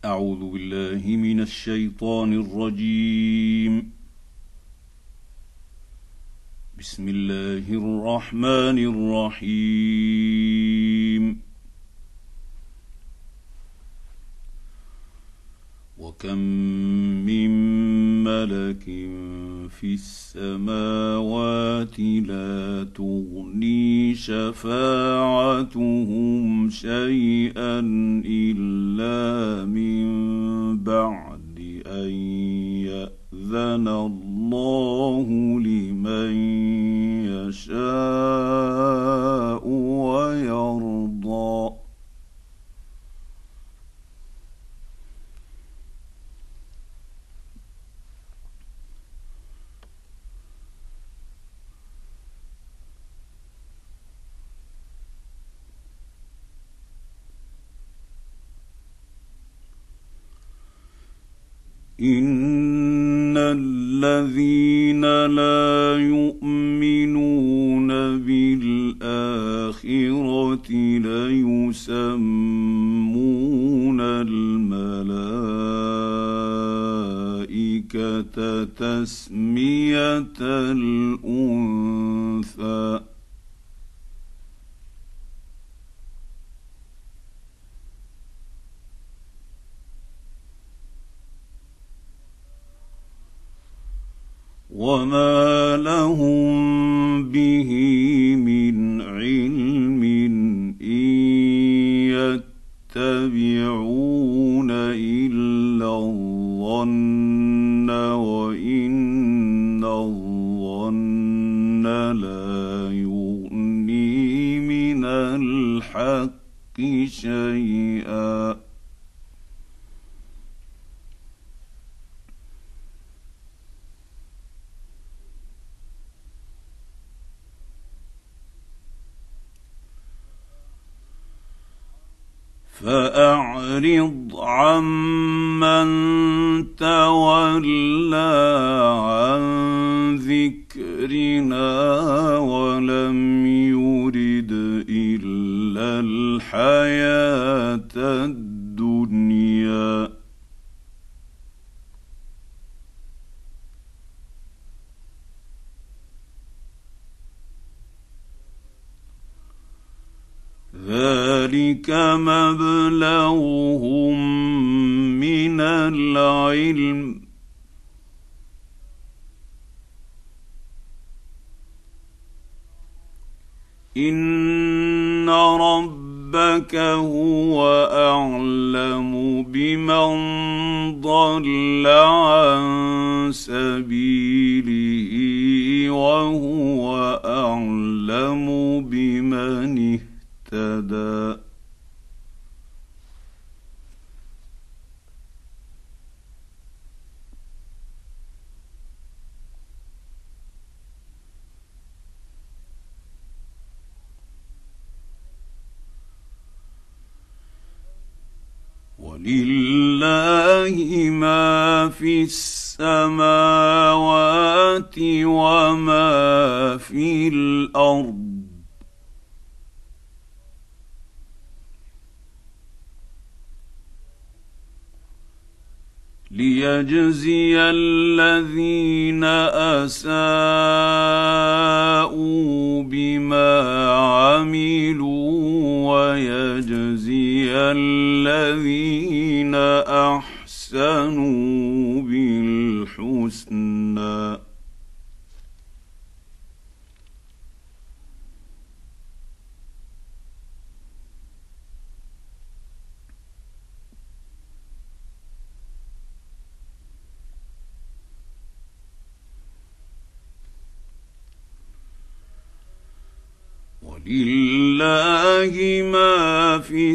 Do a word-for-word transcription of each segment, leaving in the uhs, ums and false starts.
أعوذ بالله من الشيطان الرجيم. بسم الله الرحمن الرحيم. وكم من ملك في السماوات لا تغني شفاعتهم شيئا إلا من بعد أن يأذن الله لمن يشاء ويرضى. إن الذين لا يؤمنون بالآخرة ليسمون الملائكة تسمية الأنثى. وما لهم به من علم إن يتبعون إلا الظن وإن الظن لا يغني من الحق شيئا. فأعرض عمن تولى عن ذكرنا ولم يرد إلا الحياة الدنيا. ذلك مبلغهم من العلم إن ربك هو أعلم بمن ضل عن سبيله وهو أعلم بمن اهتدى. ولله ما في السماوات وما في الأرض ليجزي الذين أساءوا بما عملوا ويجزي الذين أحسنوا بالحسنى. ولله ما في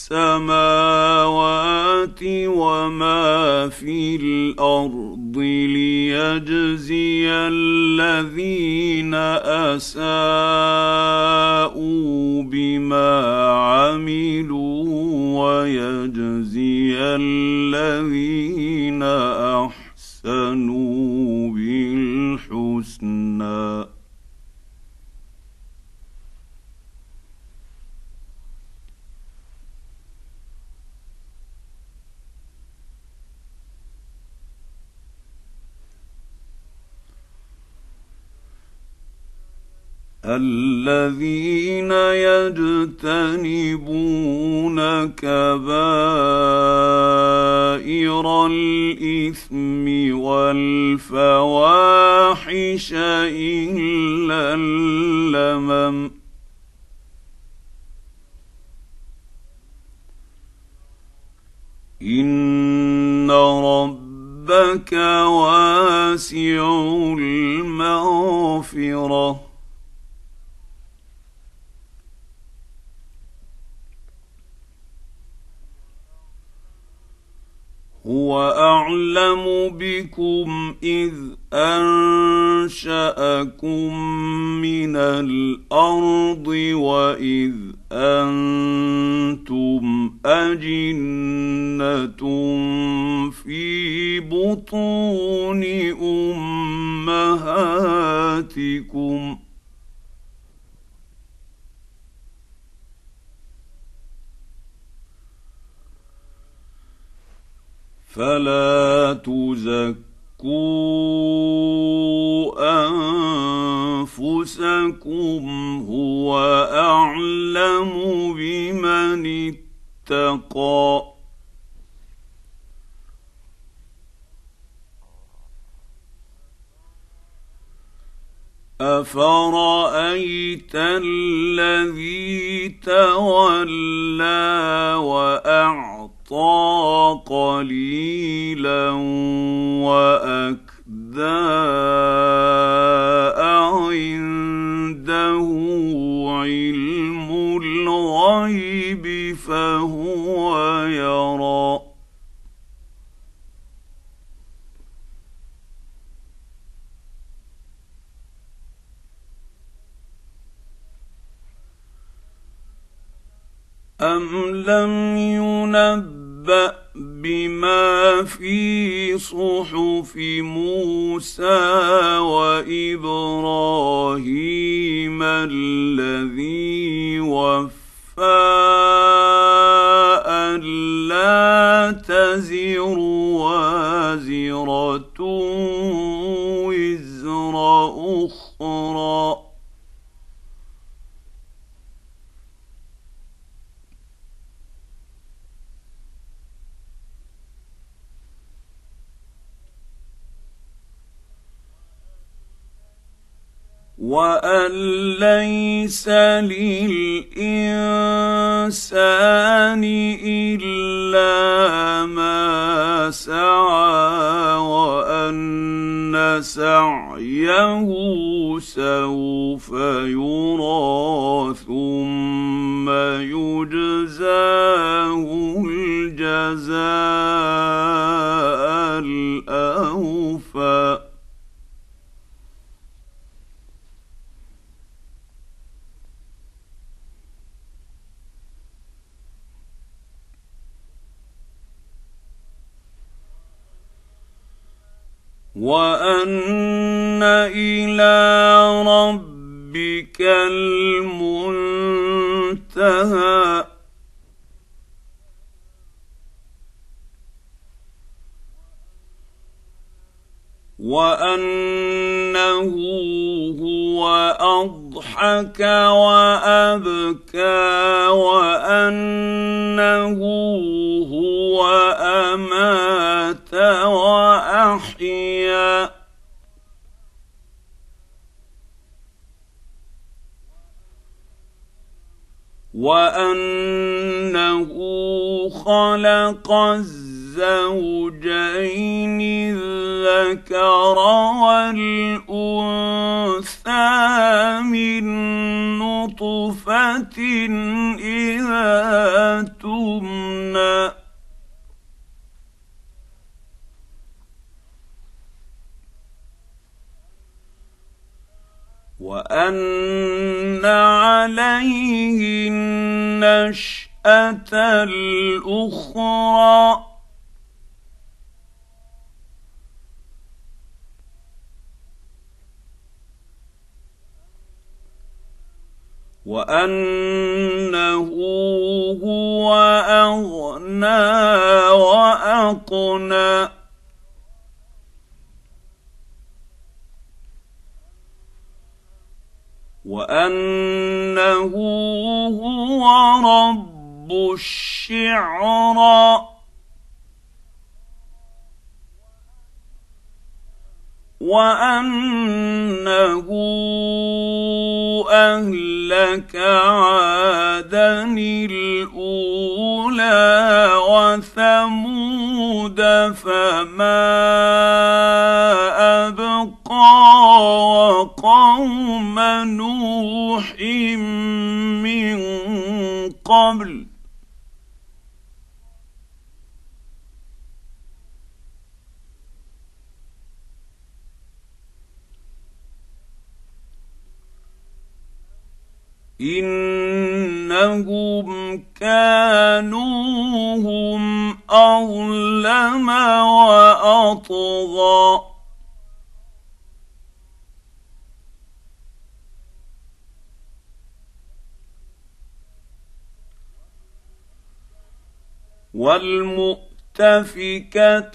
السماوات وما في الأرض ليجزي الذين أساءوا بما عملوا ويجزي الذين أحسنوا بالحسنى. الذين يجتنبون كبائر الإثم والفواحش إلا اللمم إن ربك واسع المغفرة هو أعلم بكم إذ أنشأكم من الأرض وإذ أنتم أجنة في بطون أمهاتكم فلا تزكوا أنفسكم هو أعلم بمن اتقى أفرأيت الذي تولى وأعطى قليلا وأكدى عنده علم الغيب فهو يرى أم لم ينبأ بما في صحف موسى وإبراهيم الذي وفى ألا تزر وازرة وزر أخرى وأن ليس للإنسان إلا ما سعى وأن سعيه سوف يرى ثم يجزاه الجزاء الأوفى وأن إلى ربك المنتهى وأنه هو أضحك وأبكى وأنه هو أمات وأحيا وأنه خلق الزوجين الذكر والأنثى من نطفة إذا تمنى وأن عليه النشأة الأخرى وأنه هو أغنى وأقنى وأنه هو رب الشعرى وأنه أهلك عادا الأولى وثمود فما أبقى وقوم نوح من قبل إنهم كانوا هم أظلم وأطغى والمؤتفكة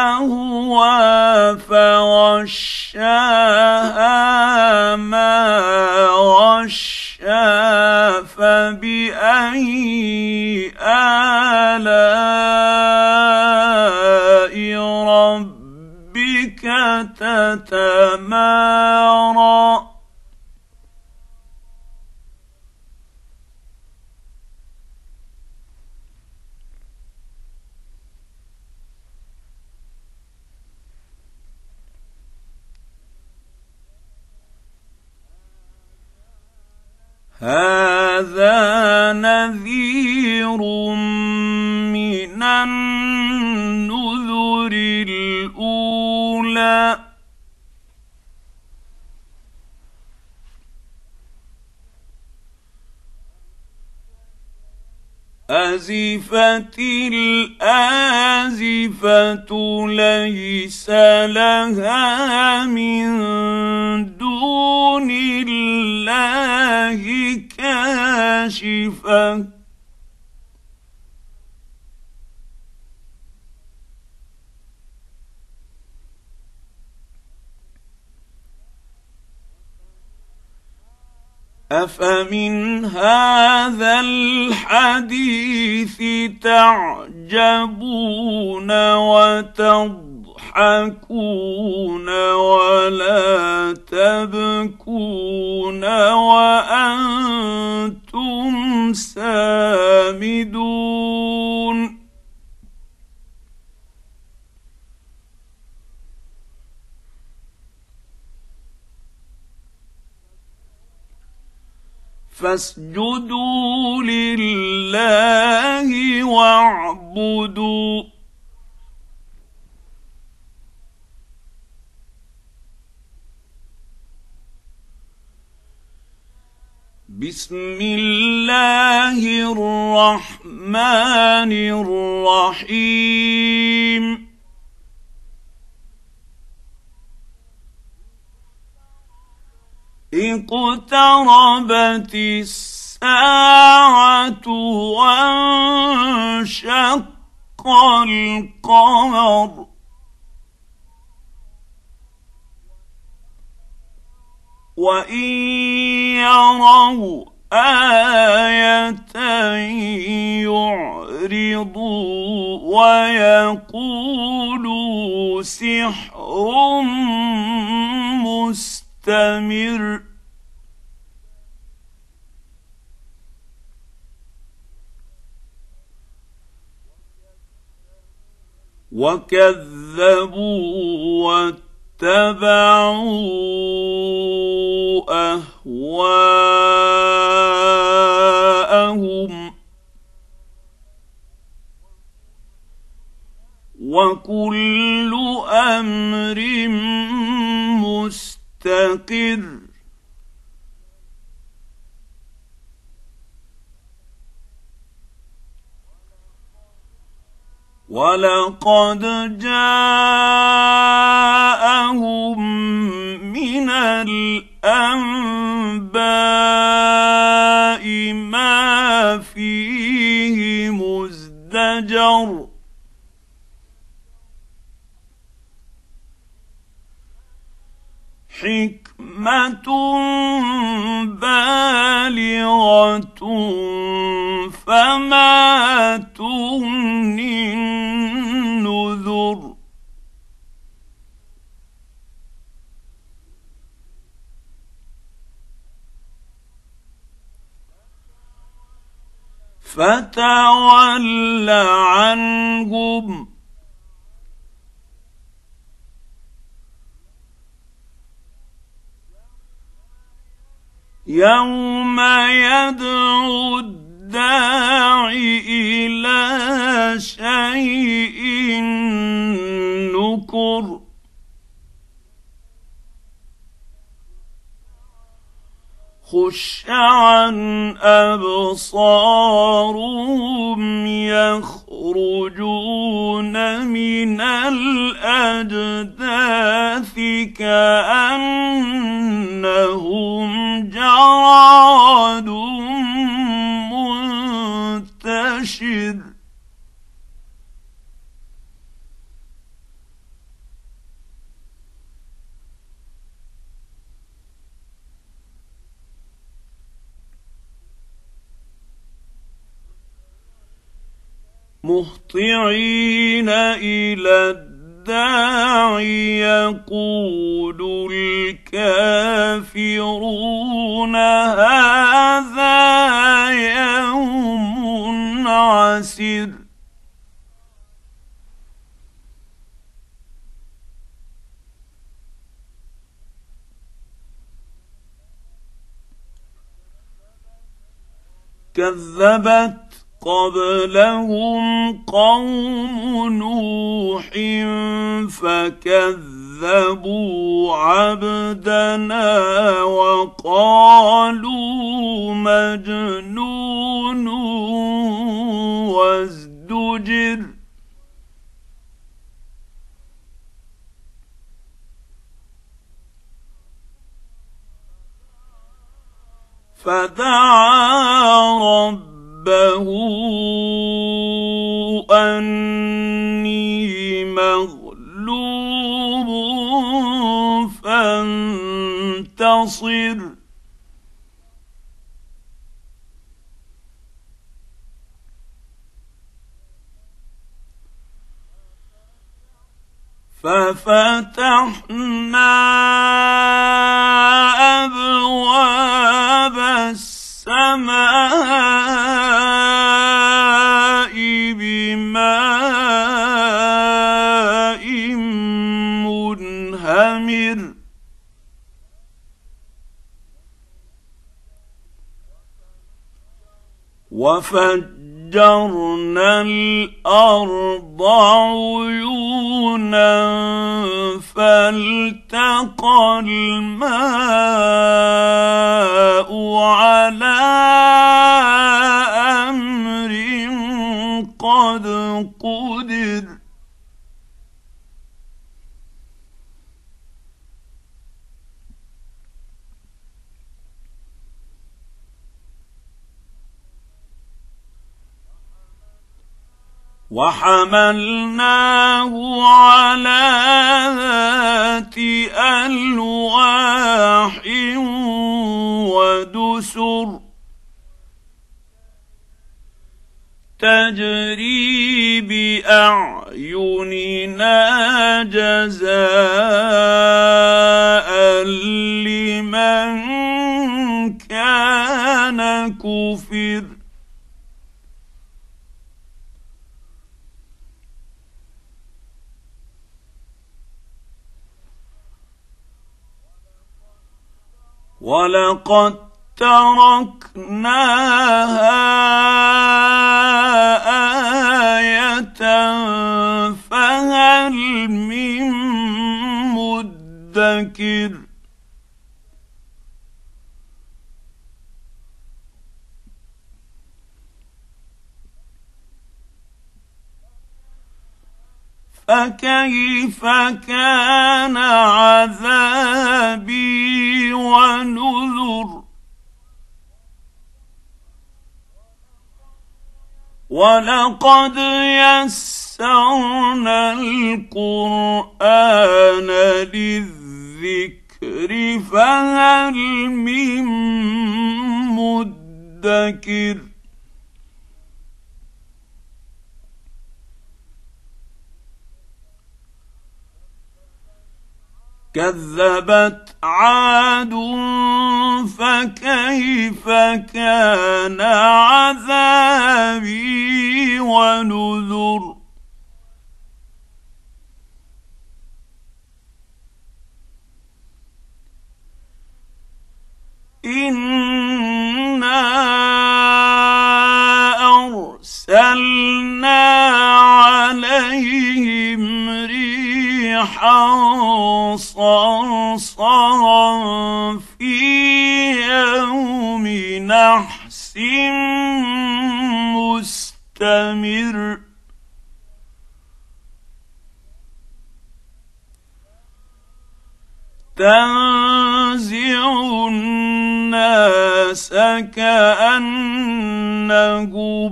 أهوى فغشاها ما غشا فبأي آلاء ربك تتمارى هذا نذير من النذر الأولى أزفت الآزفة ليس لها من دون الله كاشفة أفمن هذا الحديث تعجبون وتضحكون ولا تبكون وأنتم سامدون فاسجدوا لله واعبدوا بسم الله الرحمن الرحيم اقتربت الساعة وانشق القمر وإن يروا آية يعرضوا ويقولوا سحر مستمر وكذبوا واتبعوا أهواءهم وكل أمر مستقر ولقد جاءهم من الأنباء ما فيه مزدجر حكمة بالغة فما تغني النذر فتول عنهم يوم يدعو الداع إلى شيء نكر خش عن أبصارهم يخرجون من الأجداث كأنهم جراد منتشر مهطعين إلى الداع يقول الكافرون هذا يوم عسر كذبت قبلهم قوم نوح فكذبوا عبدنا وقالوا مجنون وازدجر فدعا ربه ربه أني مغلوب فانتصر ففتحنا أبواب السماء بماء منهمر وفجرنا الأرض عيونا فالتقى الماء على أمر قد قدر وحملناه على ذات ألواح ودسر تجري بأعيننا جزاء لمن كان كفر ولقد تركناها آية فهل من مدكر فكيف كان عذابي ونذر ولقد يسرنا القرآن للذكر الذكر فهل من مدكر كذبت عاد فكيف كان عذابي ونذر إنا أرسلنا عليهم ريحا صرصرا في يوم نحس مستمر تنزع الناس كأنهم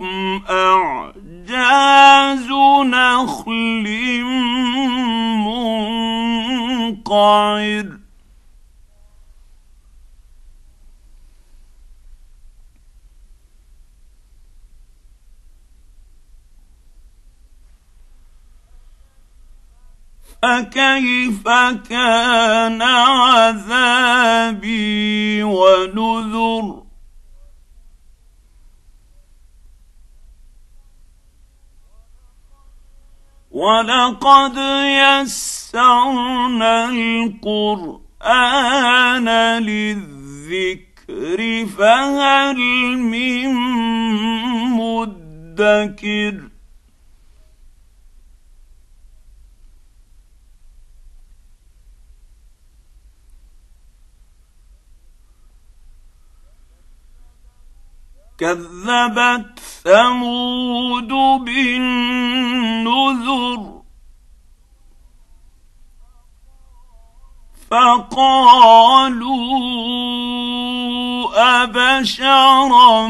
أعجاز نخل منقعر فكيف كان عذابي ونذر ولقد يسرنا القرآن للذكر فهل من مدكر كذبت ثمود بالنذر فقالوا أبشرا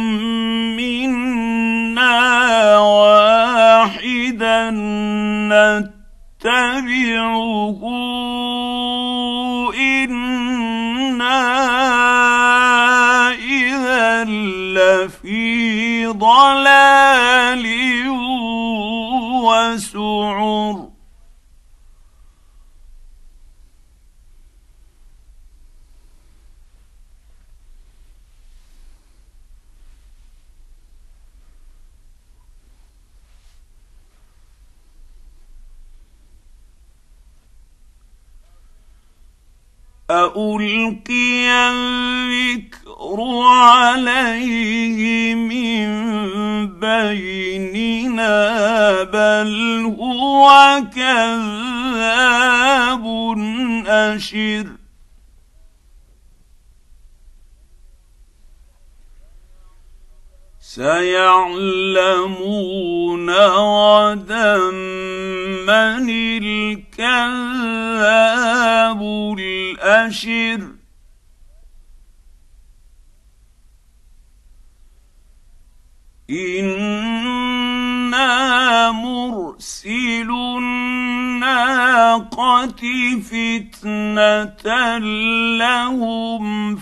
منا واحدا نتبعه إنا إذا لفي ضلال وسعر أألقي الذكر عليه من بيننا بل هو كذاب أشر سيعلمون غدا من الكذاب الأشر إنا مرسل الناقة فتنة لهم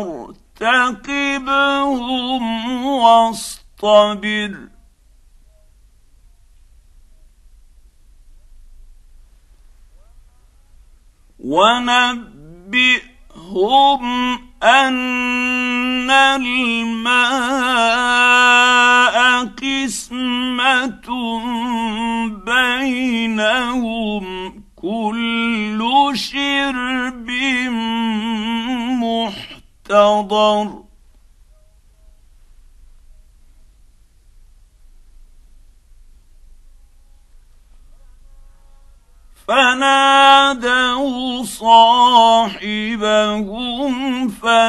فارتقبهم واصطبر ونبئهم أن الماء قسمة بينهم كل شرب محتضر فنادوا صاحبهم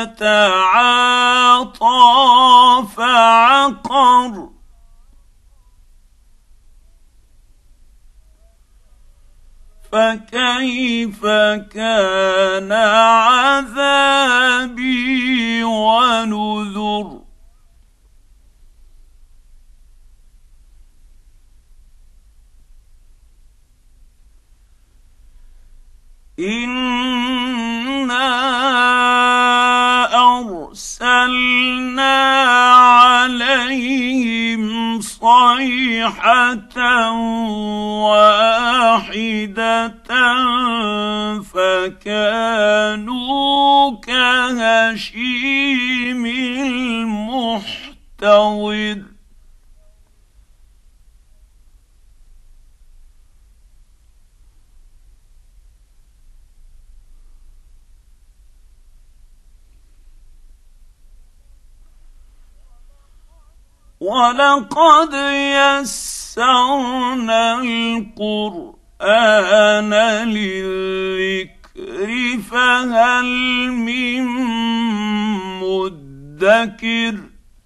فتعاطى فعقر فكيف كان عذابي ونذر إنا صيحة واحدة فكانوا كهشيم المحتضر ولقد يسرنا القرآن للذكر فهل من مدكر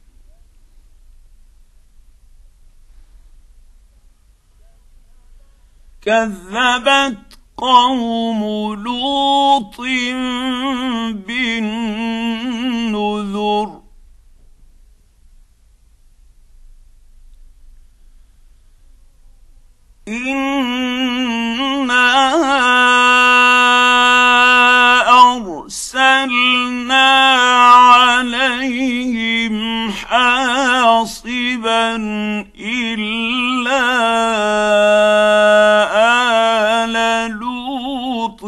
كذبت قوم لوط بالنذر إنا أرسلنا عليهم حاصبا إلا آل لوط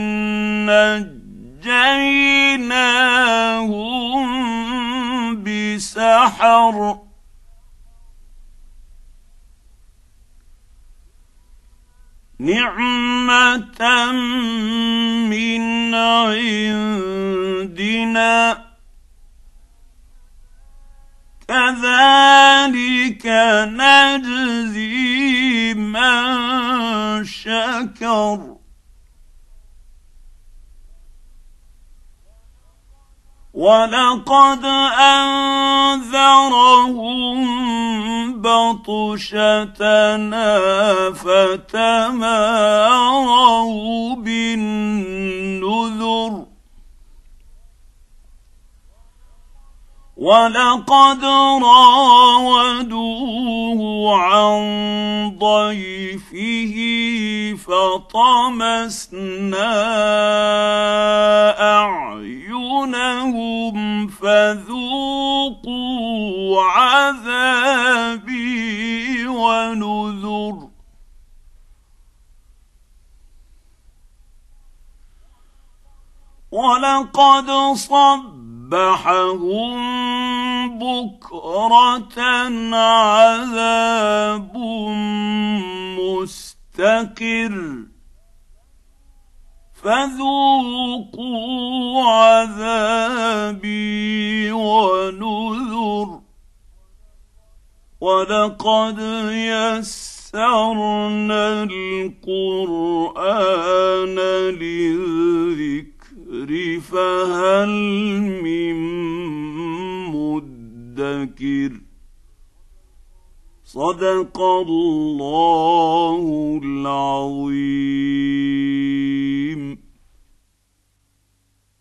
نجيناهم بسحر نعمة من عندنا كذلك نجزي من شكر ولقد أنذرهم بطشتنا فتماروا بالنذر ولقد راودوه عن ضيفه فطمسنا أعينهم فذوقوا عذابي ونذر ولقد صبحهم بكرة عذاب مستقر فذوقوا عذابي ونذر ولقد يسرنا القرآن للذكر فهل من مدكر صدق الله العظيم.